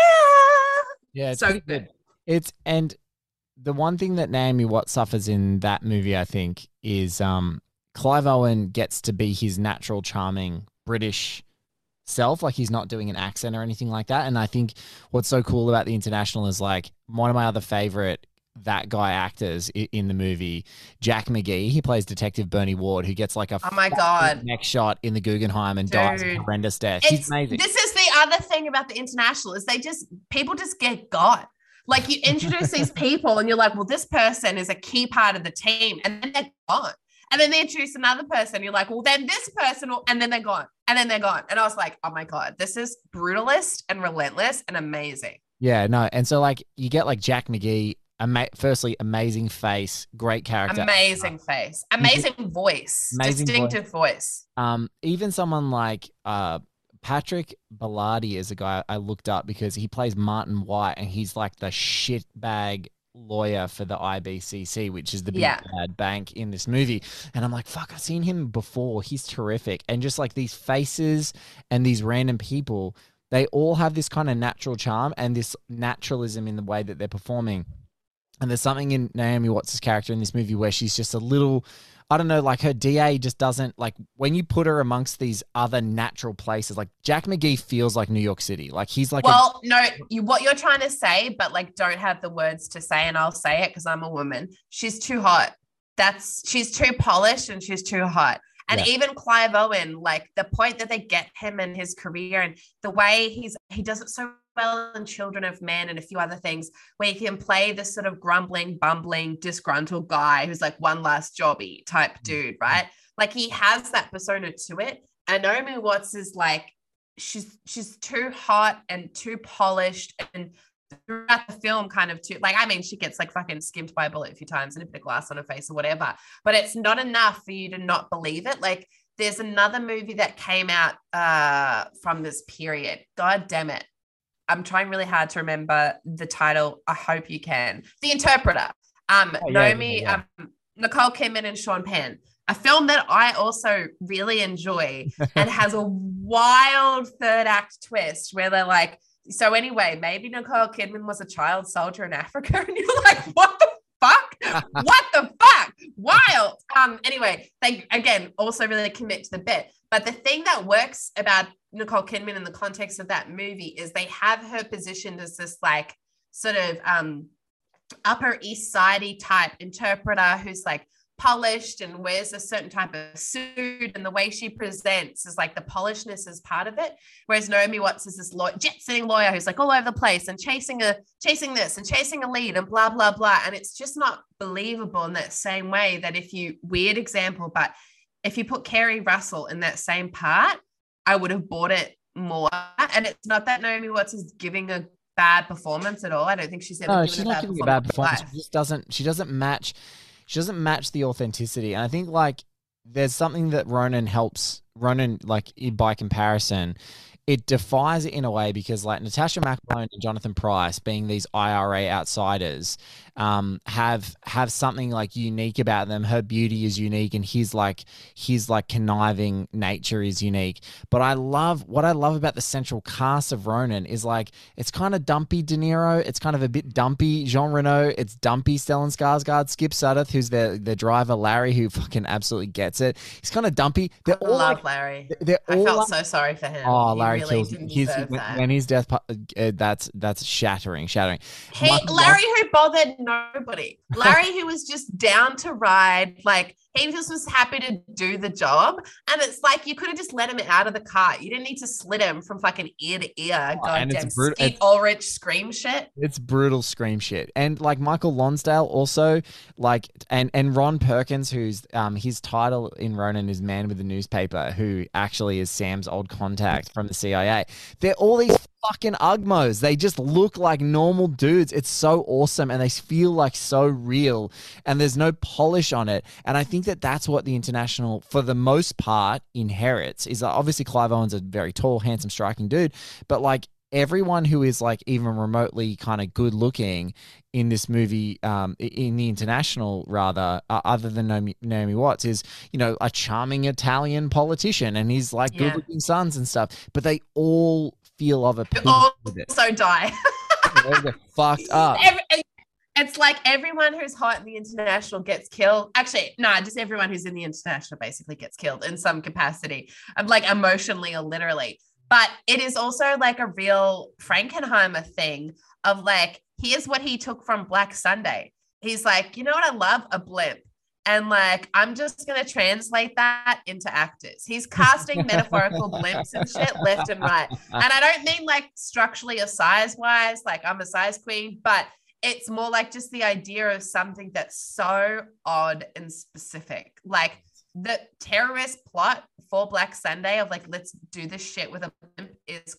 Yeah, it's so good. good. It's, and the one thing that Naomi Watts suffers in that movie, I think, is um, Clive Owen gets to be his natural, charming British self. Like he's not doing an accent or anything like that. And I think what's so cool about The International is like one of my other favorite that guy actors in the movie, Jack McGee. He plays Detective Bernie Ward, who gets like a oh my god neck shot in the Guggenheim and Dude. dies a horrendous death. It's, He's amazing. This is the other thing about The International is they just people just get got. Like you introduce these people and you're like, well, this person is a key part of the team, and then they're gone. And then they introduce another person. You're like, well, then this person, will, and then they're gone, and then they're gone. And I was like, oh my god, this is brutalist and relentless and amazing. Yeah, no, and so like you get like Jack McGee. Ama- firstly, amazing face, great character. Amazing uh, face. Amazing voice. Amazing distinctive voice. voice. Um, even someone like uh, Patrick Bellardi is a guy I looked up because he plays Martin White and he's like the shitbag lawyer for the I B C C, which is the big yeah. bad bank in this movie. And I'm like, fuck, I've seen him before. He's terrific. And just like these faces and these random people, they all have this kind of natural charm and this naturalism in the way that they're performing. And there's something in Naomi Watts' character in this movie where she's just a little, I don't know, like her D A just doesn't, like when you put her amongst these other natural places, like Jack McGee feels like New York City. Like he's like, well, a- no, you, what you're trying to say, but like don't have the words to say, and I'll say it because I'm a woman. She's too hot. That's, she's too polished and she's too hot. And yeah. even Clive Owen, like the point that they get him in his career and the way he's, he does it so well in Children of Men and a few other things where he can play this sort of grumbling, bumbling, disgruntled guy who's like one last jobby type dude, right? Like he has that persona to it. And Naomi Watts is like, she's, she's too hot and too polished and throughout the film kind of too, like, I mean, she gets like fucking skimmed by a bullet a few times and a bit of glass on her face or whatever, but it's not enough for you to not believe it. Like there's another movie that came out uh, from this period. God damn it. I'm trying really hard to remember the title. I hope you can. The Interpreter. Um, oh, yeah, Naomi, yeah, yeah. Um, Nicole Kidman and Sean Penn. A film that I also really enjoy and has a wild third act twist where they're like, so anyway, maybe Nicole Kidman was a child soldier in Africa. And you're like, what the fuck? What the fuck? Wild. Um, anyway, they again also really commit to the bit. But the thing that works about Nicole Kidman in the context of that movie is they have her positioned as this like sort of um Upper East Sidey type interpreter who's like polished and wears a certain type of suit, and the way she presents is like the polishedness is part of it. Whereas Naomi Watts is this law- jet-setting lawyer who's like all over the place and chasing a chasing this and chasing a lead and blah blah blah, and it's just not believable in that same way that if you weird example, but if you put Kerry Russell in that same part, I would have bought it more. And it's not that Naomi Watts is giving a bad performance at all. I don't think she's ever no, given she's a not bad giving a performance. bad performance. in She just doesn't. She doesn't match. She doesn't match the authenticity. And I think like there's something that Ronan helps Ronan like by comparison. It defies it in a way because like Natasha McElhone and Jonathan Pryce being these I R A outsiders um, have have something like unique about them. Her beauty is unique and his like his like conniving nature is unique. But I love what I love about the central cast of Ronan is like it's kind of dumpy De Niro. It's kind of a bit dumpy Jean Reno. It's dumpy Stellan Skarsgård, Skip Sudduth, who's the the driver, Larry, who fucking absolutely gets it. He's kind of dumpy. They're I all love like, Larry. They're I all felt like, so sorry for him. Oh, He Larry really kills didn't his, deserve when, that. when his death, uh, that's that's shattering, shattering. Hey, Michael Larry, who bothered nobody. Larry, who was just down to ride, like he just was happy to do the job. And it's like you could have just let him out of the car. You didn't need to slit him from fucking ear to ear. Oh, and Goddamn it's brut- Steve it's- Ulrich scream shit. It's brutal scream shit. And like Michael Lonsdale also like and and Ron Perkins, who's um his title in Ronan is Man with the Newspaper, who actually is Sam's old contact from the C I A. They're all these fucking Ugmos. They just look like normal dudes. It's so awesome and they feel like so real and there's no polish on it. And I think that that's what the International for the most part inherits is that obviously Clive Owen's a very tall, handsome, striking dude, but like everyone who is like even remotely kind of good looking in this movie, um, in the International rather, uh, other than Naomi, Naomi Watts, is, you know, a charming Italian politician and he's like Yeah. good looking sons and stuff, but they all feel of a piece All with it. also die. They're fucked up. Every, it's like everyone who's hot in the International gets killed. Actually, no, just everyone who's in the International basically gets killed in some capacity. I'm like emotionally or literally. But it is also like a real Frankenheimer thing of like, here's what he took from Black Sunday. He's like, you know what I love? A blimp. And like, I'm just going to translate that into actors. He's casting metaphorical blimps and shit left and right. And I don't mean like structurally or size wise, like I'm a size queen, but it's more like just the idea of something that's so odd and specific. Like the terrorist plot for Black Sunday of like, let's do this shit with a blimp is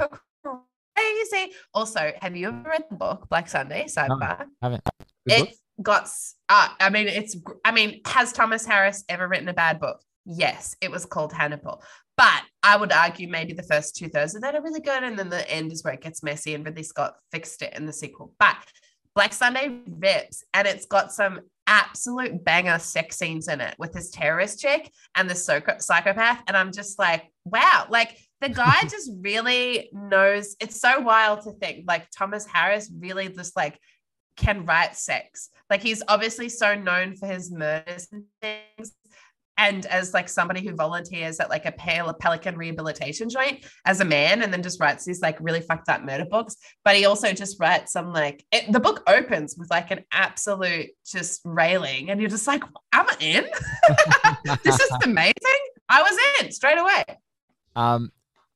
crazy. Also, have you ever read the book Black Sunday? Sidebar. No, I haven't. Good book? It got, uh, I mean, it's, I mean, has Thomas Harris ever written a bad book? Yes, it was called Hannibal. But I would argue maybe the first two thirds of that are really good. And then the end is where it gets messy and Ridley Scott fixed it in the sequel. But Black Sunday rips and it's got some absolute banger sex scenes in it with this terrorist chick and the psychopath. And I'm just like, wow, like the guy just really knows. It's so wild to think like Thomas Harris really just like can write sex. Like he's obviously so known for his murders and things. And as like somebody who volunteers at like a Pale Pelican rehabilitation joint as a man, and then just writes these like really fucked up murder books. But he also just writes some like it, the book opens with like an absolute just railing, and you're just like, I'm in. This is amazing. I was in straight away. Um,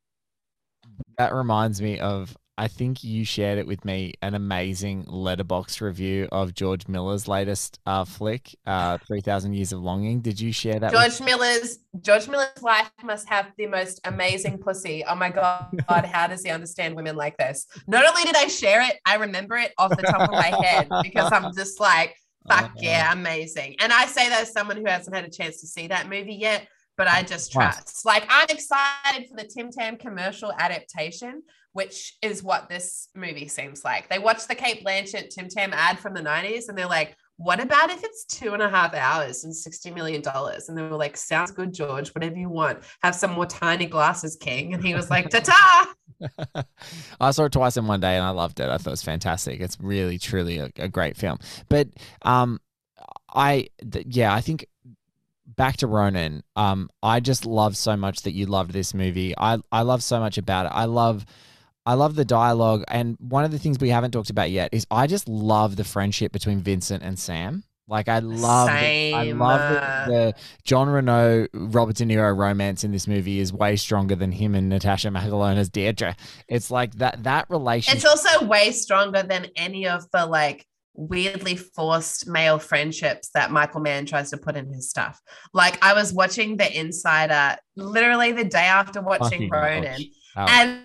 that reminds me of, I think you shared it with me, an amazing Letterboxd review of George Miller's latest uh, flick, uh, three thousand Years of Longing. Did you share that? George Miller's George Miller's wife must have the most amazing pussy. Oh my God, how does he understand women like this? Not only did I share it, I remember it off the top of my head because I'm just like, fuck yeah, amazing. And I say that as someone who hasn't had a chance to see that movie yet, but I just trust. Like, I'm excited for the Tim Tam commercial adaptation, which is what this movie seems like. They watched the Cate Blanchett Tim Tam ad from the nineties and they're like, what about if it's two and a half hours and sixty million dollars? And they were like, sounds good, George, whatever you want. Have some more tiny glasses, King. And he was like, ta-ta. I saw it twice in one day and I loved it. I thought it was fantastic. It's really, truly a, a great film. But um, I, th- yeah, I think back to Ronin. Um, I just love so much that you loved this movie. I, I love so much about it. I love, I love the dialogue. And one of the things we haven't talked about yet is I just love the friendship between Vincent and Sam. Like I love, the, I love the, the John Reno, Robert De Niro romance in this movie is way stronger than him and Natasha McElhone as Deirdre. It's like that that relationship. It's also way stronger than any of the like weirdly forced male friendships that Michael Mann tries to put in his stuff. Like I was watching The Insider literally the day after watching Fucking Ronin, oh. and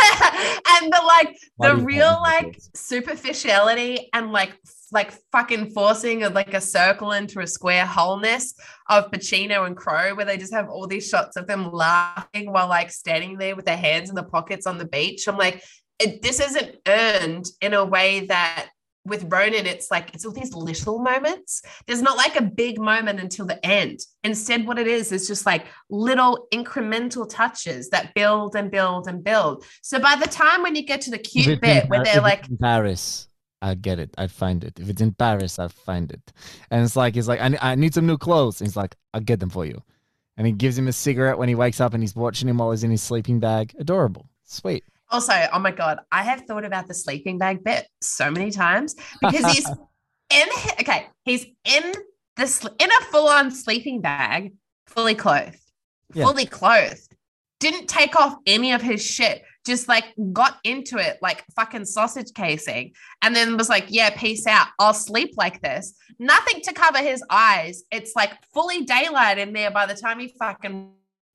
and the like Why the do you real want like this? superficiality and like like fucking forcing of like a circle into a square wholeness of Pacino and Crow, where they just have all these shots of them laughing while like standing there with their hands in the pockets on the beach. I'm like, it, this isn't earned in a way that with Ronin, it's like, it's all these little moments. There's not like a big moment until the end. Instead, what it is, is just like little incremental touches that build and build and build. So by the time when you get to the cute bit where they're like, in Paris, I get it. I find it. If it's in Paris, I'll find it. And it's like, it's like, I, I need some new clothes. And he's like, I'll get them for you. And he gives him a cigarette when he wakes up and he's watching him while he's in his sleeping bag. Adorable. Sweet. also, oh my God, I have thought about the sleeping bag bit so many times because he's in, okay, he's in this, in a full-on sleeping bag, fully clothed, Yeah. fully clothed, didn't take off any of his shit, just like got into it like fucking sausage casing, and then was like, yeah, peace out, I'll sleep like this. Nothing to cover his eyes. It's like fully daylight in there by the time he fucking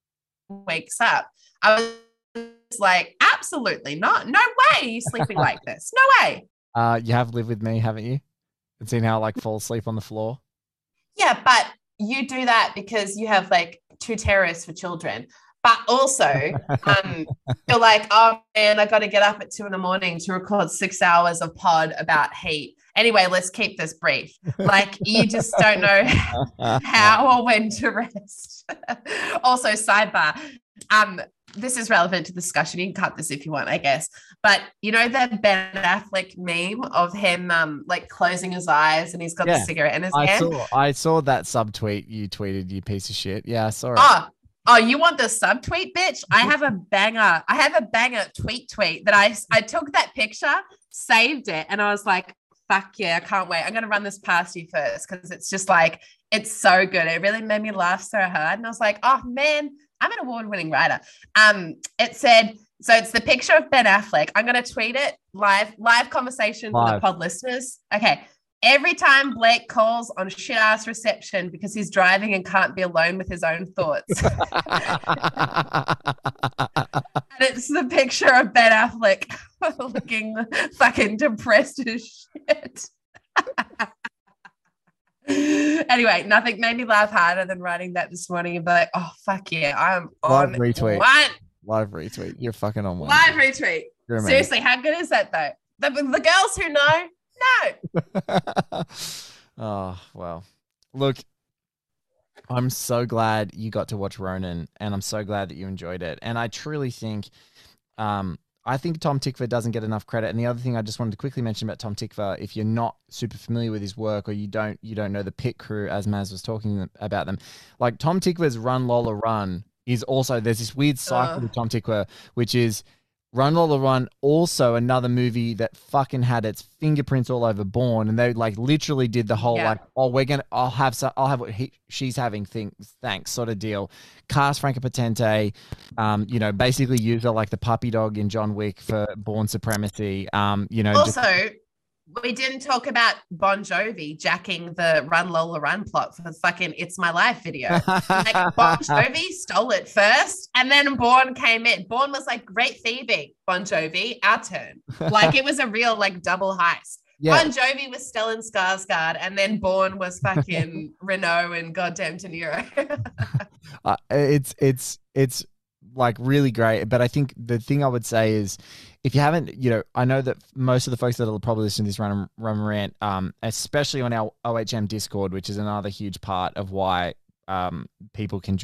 wakes up. I was like, absolutely not. No way you sleeping like this. No way. Uh, you have lived with me, haven't you? And seen how I like fall asleep on the floor. Yeah, but you do that because you have like two terrorists for children. But also, um, you're like, oh man, I got to get up at two in the morning to record six hours of pod about heat. Anyway, let's keep this brief. Like, you just don't know how or when to rest. Also, sidebar, um, this is relevant to the discussion. You can cut this if you want, I guess. But you know that Ben Affleck meme of him um, like closing his eyes and he's got Yeah. the cigarette in his I hand? saw, I saw that subtweet you tweeted, you piece of shit. Yeah, I saw it. Oh, oh, you want the subtweet, bitch? I have a banger. I have a banger tweet tweet that I I took that picture, saved it, and I was like, fuck yeah, I can't wait. I'm gonna run this past you first because it's just like, it's so good. It really made me laugh so hard. And I was like, oh man, I'm an award-winning writer. Um, it said, so it's the picture of Ben Affleck. I'm gonna tweet it live, live conversation for the Live. pod listeners. Okay. Every time Blake calls on shit ass reception because he's driving and can't be alone with his own thoughts. And it's the picture of Ben Affleck looking fucking depressed as shit. Anyway, nothing made me laugh harder than writing that this morning and be like, oh, fuck yeah, I'm Live on retweet. one. Live retweet. You're fucking on one. Live retweet. You're amazing. Seriously, how good is that though? The, the girls who know, no. Oh, well. Look, I'm so glad you got to watch Ronin, and I'm so glad that you enjoyed it. And I truly think, um, I think Tom Tykwer doesn't get enough credit. And the other thing I just wanted to quickly mention about Tom Tykwer, if you're not super familiar with his work or you don't you don't know the Pit Crew, as Maz was talking about them, like Tom Tykwer's Run Lola Run is also, there's this weird cycle Ugh. with Tom Tykwer, which is Run Lola Run, also another movie that fucking had its fingerprints all over Bourne, and they like literally did the whole Yeah. like, oh, we're gonna, I'll have some, I'll have what he, she's having, things, thanks, sort of deal. Cast Franca Potente, um, you know, basically use her like the puppy dog in John Wick for Bourne supremacy. Um, you know, just- Also, we didn't talk about Bon Jovi jacking the Run Lola Run plot for the fucking It's My Life video. Like Bon Jovi stole it first, and then Bourne came in. Bourne was like, great thieving, Bon Jovi, our turn. Like it was a real like double heist. Yeah. Bon Jovi was Stellan Skarsgård, and then Bourne was fucking Renault and goddamn De Niro. Uh, it's it's it's like really great, but I think the thing I would say is, if you haven't, you know, I know that most of the folks that will probably listen to this run run rant, um, especially on our O H M Discord, which is another huge part of why um people can join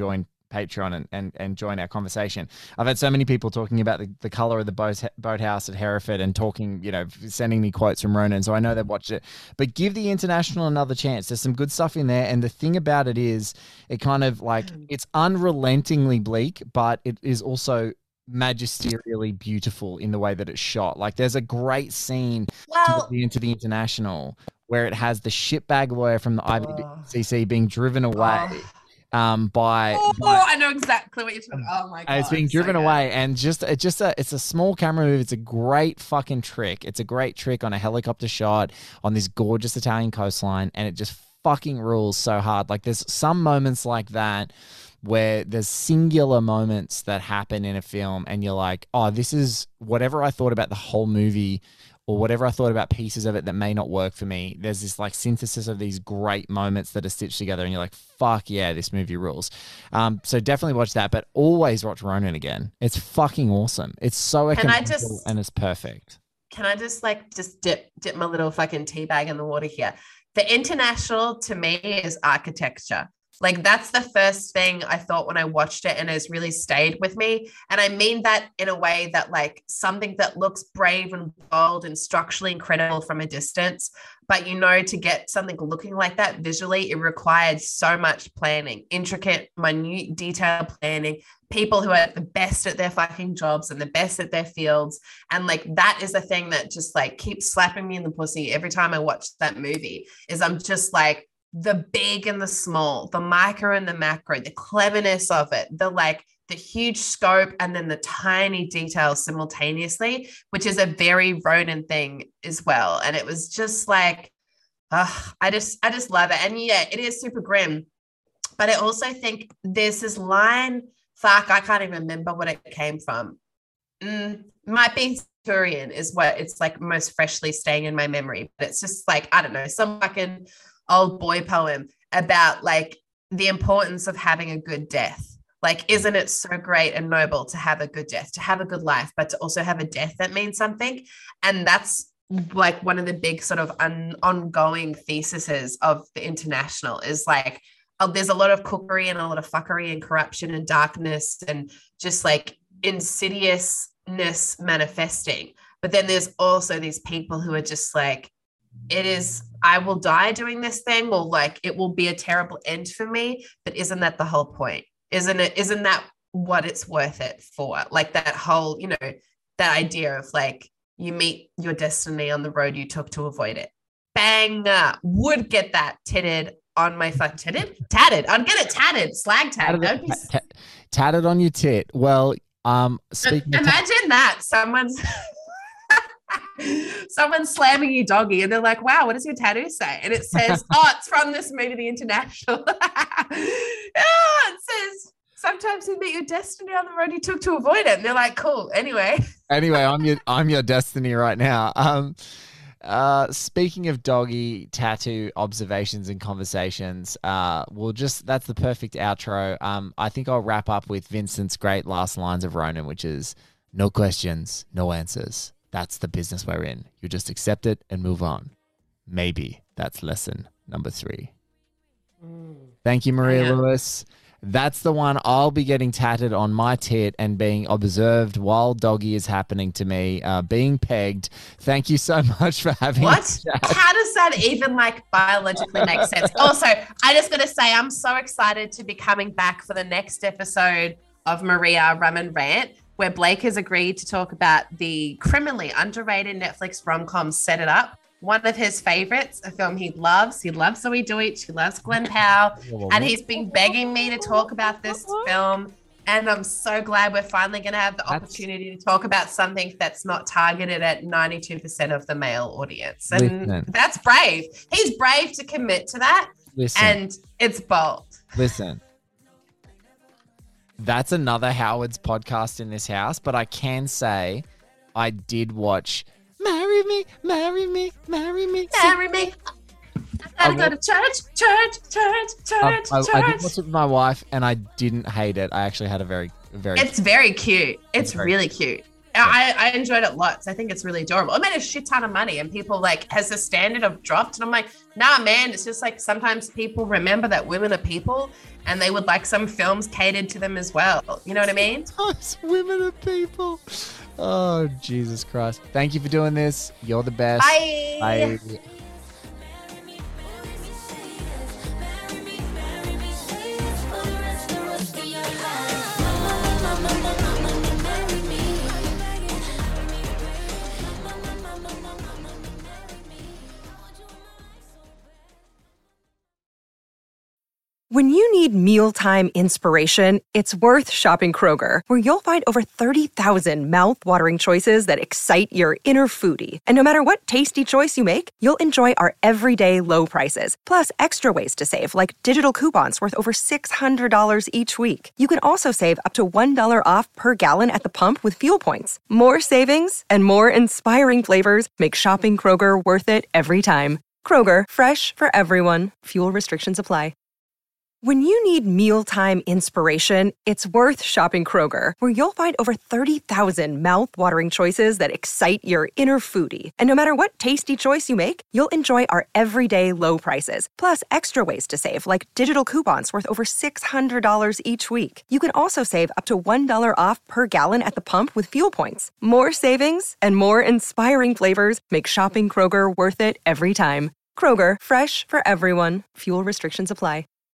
Patreon and, and, and join our conversation. I've had so many people talking about the, the color of the boat, boathouse at Hereford and talking, you know, sending me quotes from Ronan. So I know they've watched it. But give the International another chance. There's some good stuff in there. And the thing about it is it kind of like, it's unrelentingly bleak, but it is also magisterially beautiful in the way that it's shot. Like there's a great scene Well, to into the International where it has the shitbag lawyer from the I B C C being driven away. Oh. Um, by, Oh, by I know exactly what you're talking about. Oh my god, and it's being so driven good. away, and just it just a it's a small camera move. It's a great fucking trick. It's a great trick on a helicopter shot on this gorgeous Italian coastline, and it just fucking rules so hard. Like there's some moments like that where there's singular moments that happen in a film, and you're like, oh, this is whatever I thought about the whole movie. Or whatever I thought about pieces of it that may not work for me. There's this like synthesis of these great moments that are stitched together, and you're like, "Fuck yeah, this movie rules." Um, so definitely watch that, but always watch Ronin again. It's fucking awesome. It's so Can I economical just- and it's perfect. Can I just like just dip dip my little fucking tea bag in the water here? The International to me is architecture. Like that's the first thing I thought when I watched it, and it's really stayed with me. And I mean that in a way that like something that looks brave and bold and structurally incredible from a distance, but you know, to get something looking like that visually, it required so much planning, intricate, minute, detailed planning, people who are the best at their fucking jobs and the best at their fields. And like that is the thing that just like keeps slapping me in the pussy every time I watch that movie, is I'm just like, the big and the small, the micro and the macro, the cleverness of it, the like the huge scope and then the tiny details simultaneously, which is a very Ronin thing as well. And it was just like, uh, I just, I just love it. And yeah, it is super grim, but I also think there's this line, fuck, I can't even remember what it came from. Mm, might be Turian is what it's like most freshly staying in my memory, but it's just like, I don't know, some fucking old boy poem about like the importance of having a good death. Like, isn't it so great and noble to have a good death, to have a good life, but to also have a death that means something? And that's like one of the big sort of un- ongoing theses of the International is like, oh, there's a lot of cookery and a lot of fuckery and corruption and darkness and just like insidiousness manifesting. But then there's also these people who are just like, it is, I will die doing this thing, or like it will be a terrible end for me. But isn't that the whole point? Isn't it? Isn't that what it's worth it for? Like that whole, you know, that idea of like you meet your destiny on the road you took to avoid it. Bang, uh, would get that titted on my fuck titted, tatted. I'd get it tatted, slag tatted. That would be... T- t- tatted on your tit. Well, um, speaking of imagine t- that someone's. Someone's slamming you doggy and they're like, wow, what does your tattoo say? And it says, oh, it's from this movie, The International. Oh, it says, sometimes you meet your destiny on the road you took to avoid it. And they're like, cool. Anyway. Anyway, I'm your I'm your destiny right now. Um, uh, speaking of doggy tattoo observations and conversations, uh, we'll just that's the perfect outro. Um, I think I'll wrap up with Vincent's great last lines of Ronin, which is no questions, no answers. That's the business we're in. You just accept it and move on. Maybe that's lesson number three. Mm. Thank you, Maria Yeah. Lewis. That's the one I'll be getting tatted on my tit and being observed while doggy is happening to me, uh, being pegged. Thank you so much for having What? us, Chad. How does that even like biologically make sense? Also, I just got to say, I'm so excited to be coming back for the next episode of Maria Rum and Rant, where Blake has agreed to talk about the criminally underrated Netflix rom-com Set It Up. One of his favorites, a film he loves. He loves Zoe Deutsch. He loves Glenn Powell. And he's been begging me to talk about this film. And I'm so glad we're finally going to have the That's- opportunity to talk about something that's not targeted at ninety-two percent of the male audience. And Listen. that's brave. He's brave to commit to that. Listen, And it's bold. listen. That's another Howard's podcast in this house, but I can say I did watch Marry Me, Marry Me, Marry Me. Marry me. I gotta go to church, church, church, I, church, I, I did church. watch it with my wife, and I didn't hate it. I actually had a very, very. It's very cute. It's very really cute. I, I enjoyed it lots. I think it's really adorable. It made a shit ton of money, and people like, has the standard of dropped? And I'm like, nah, man, it's just like sometimes people remember that women are people, and they would like some films catered to them as well. You know what I mean? Sometimes women are people. Oh, Jesus Christ. Thank you for doing this. You're the best. Bye. Bye. When you need mealtime inspiration, it's worth shopping Kroger, where you'll find over thirty thousand mouth-watering choices that excite your inner foodie. And no matter what tasty choice you make, you'll enjoy our everyday low prices, plus extra ways to save, like digital coupons worth over six hundred dollars each week. You can also save up to one dollar off per gallon at the pump with fuel points. More savings and more inspiring flavors make shopping Kroger worth it every time. Kroger, fresh for everyone. Fuel restrictions apply. When you need mealtime inspiration, it's worth shopping Kroger, where you'll find over thirty thousand mouth-watering choices that excite your inner foodie. And no matter what tasty choice you make, you'll enjoy our everyday low prices, plus extra ways to save, like digital coupons worth over six hundred dollars each week. You can also save up to one dollar off per gallon at the pump with fuel points. More savings and more inspiring flavors make shopping Kroger worth it every time. Kroger, fresh for everyone. Fuel restrictions apply.